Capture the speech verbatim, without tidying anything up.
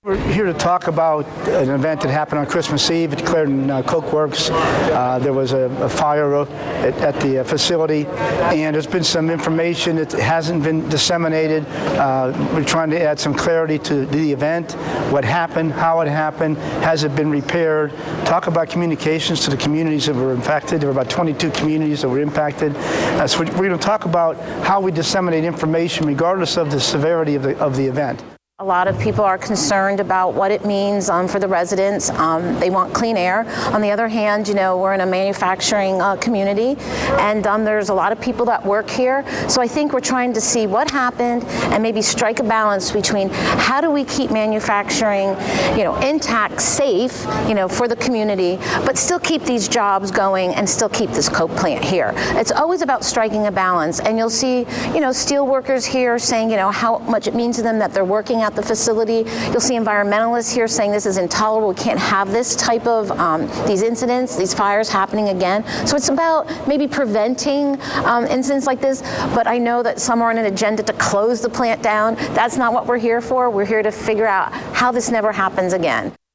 We're here to talk about an event that happened on Christmas Eve at Clarendon uh, Coke Works. Uh, there was a, a fire at, at the uh, facility, and there's been some information that hasn't been disseminated. Uh, we're trying to add some clarity to the event, what happened, how it happened, has it been repaired, talk about communications to the communities that were infected. There were about twenty-two communities that were impacted. Uh, so we're going to talk about how we disseminate information regardless of the severity of the, of the event. A lot of people are concerned about what it means um, for the residents. Um, they want clean air. On the other hand, you know, we're in a manufacturing uh, community, and um, there's a lot of people that work here. So I think we're trying to see what happened and maybe strike a balance between how do we keep manufacturing, you know, intact, safe, you know, for the community, but still keep these jobs going and still keep this Coke plant here. It's always about striking a balance, and you'll see, you know, steel workers here saying, you know, how much it means to them that they're working at the facility. You'll see environmentalists here saying this is intolerable. We can't have this type of um, these incidents, these fires happening again. So it's about maybe preventing um, incidents like this. But I know that some are on an agenda to close the plant down. That's not what we're here for. We're here to figure out how this never happens again.